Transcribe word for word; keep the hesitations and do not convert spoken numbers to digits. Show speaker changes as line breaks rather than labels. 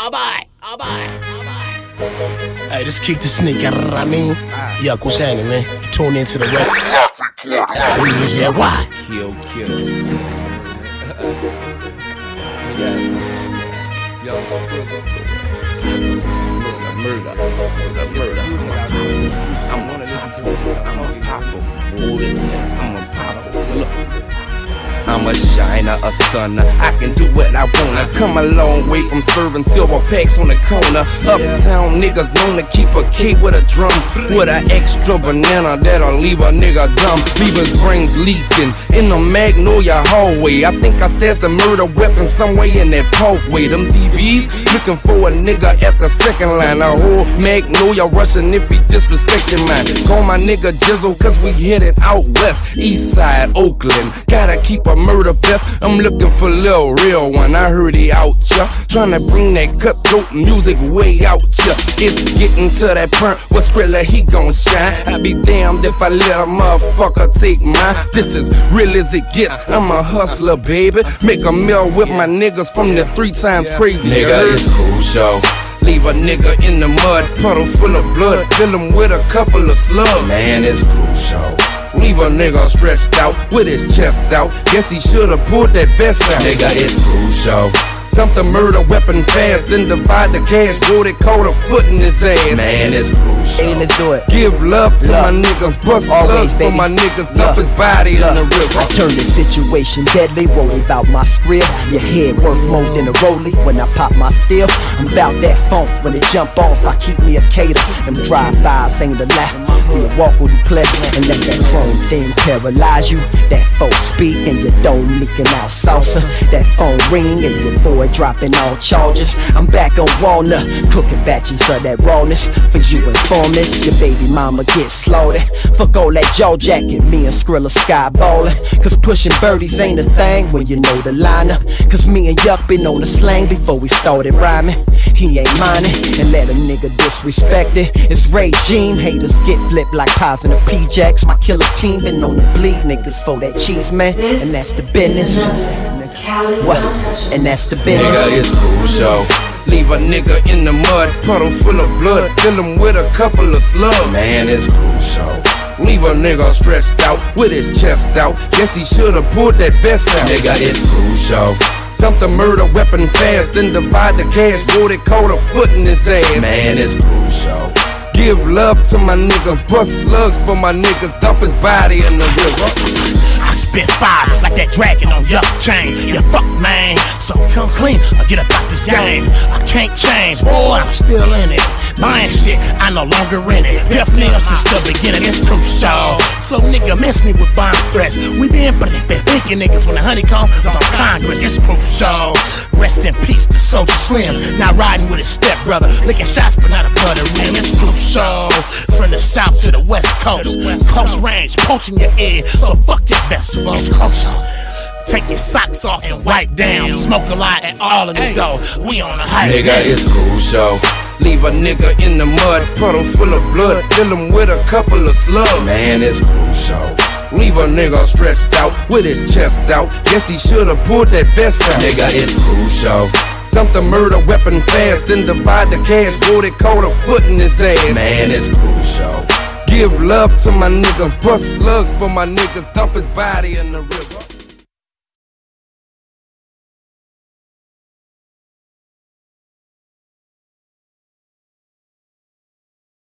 alright, alright, alright. Hey, just kick the sneak, you know what I mean? Yeah, what's happening, man? You tune into the rap. Yeah, why?
Kill, kill. Yo, murder, murder, murder. I'm gonna listen to it. I'm a popper, boy. I'm a popper. Look. I'm a shiner, a stunner. I can do what I wanna. Come a long way from serving silver packs on the corner. Uptown niggas known to keep a kid with a drum, with an extra banana that'll leave a nigga dumb. Leave his brains leaking in the Magnolia hallway. I think I stashed the murder weapon somewhere in that parkway. Them D Bs looking for a nigga at the second line. A whole Magnolia rushing if he disrespecting mine. Call my nigga Jizzle cause we headed out west, east side, Oakland. Gotta keep a murder vest. I'm looking for Lil Real One. I heard he out ya, tryna bring that cutthroat music way out ya. It's getting to that point where Skrilla he gon' shine. I be damned if I let a motherfucker take mine. This is real as it gets. I'm a hustler, baby. Make a meal with my niggas from the three times crazy. Nigga, it's crucial. Leave a nigga in the mud, puddle full of blood. Fill him with a couple of slugs. Man, it's crucial. Leave a nigga stretched out with his chest out. Guess he should've pulled that vest out. Nigga, it's crucial. Dump the murder weapon fast, then divide the cash. Boy, they caught a foot in his ass. Man, it's crucial.
Hey, let's do it.
Give love to
love.
my niggas, bust
Always,
slugs for
baby.
my niggas.
Love.
Dump his body
Love.
in the river.
I turn the situation deadly, worry about my script. Your head worth more than a rollie when I pop my steel. I'm about that funk, when it jump off, I keep me a cater. Them drive-bys ain't a lie. We'll walk with the play and let that chrome thing paralyze you. That folk speak and your dome leaking out salsa. That phone ring and your boy dropping all charges. I'm back on Walnut, cooking batches of that rawness for you informants. Your baby mama gets slaughtered. Fuck all that jaw jacket, me and Skrilla sky ballin'. Cause pushing birdies ain't a thing when you know the lineup. Cause me and Yuck been on the slang before we started rhyming. He ain't minding and let a nigga disrespect it. It's regime, haters get flipped like pies in the P-Jacks. My killer team been on the bleed niggas for that cheese, man.
This
and that's the business. What? And that's the business.
Nigga, it's crucial. Leave a nigga in the mud, puddle full of blood. Fill him with a couple of slugs. Man, it's crucial. Leave a nigga stretched out with his chest out. Guess he should've pulled that vest out. Nigga, it's crucial. Dump the murder weapon fast, then divide the cash. Boy, they caught a foot in his ass. Man, it's crucial. Give love to my niggas, bust slugs for my niggas. Dump his body in the river.
I spit fire like that dragon on Yuck chain. You fuck, man. So come clean or get about this game. I can't change, boy, I'm still in it. Buying shit, I no longer in it. Death nails since the beginning, it's crucial. So nigga, miss me with bomb threats. We been thinking niggas when the honeycomb is on Congress. It's crucial. Rest in peace to Soldier Slim. Now riding with his stepbrother, licking shots but not a butter rim. It's crucial. From the south to the west coast, close range, poaching your ear. So fuck your best, folks. It's crucial. Take your socks off and wipe down. Smoke a lot and all of the dough. We on a high.
Nigga, it's crucial. Leave a nigga in the mud, puddle full of blood. Fill him with a couple of slugs. Man, it's crucial. Leave a nigga stretched out with his chest out. Guess he should've pulled that vest out. Nigga, it's crucial. Dump the murder weapon fast, then divide the cash. Boy, they caught a foot in his ass. Man, it's crucial. Give love to my niggas, bust slugs for my niggas. Dump his body in the river.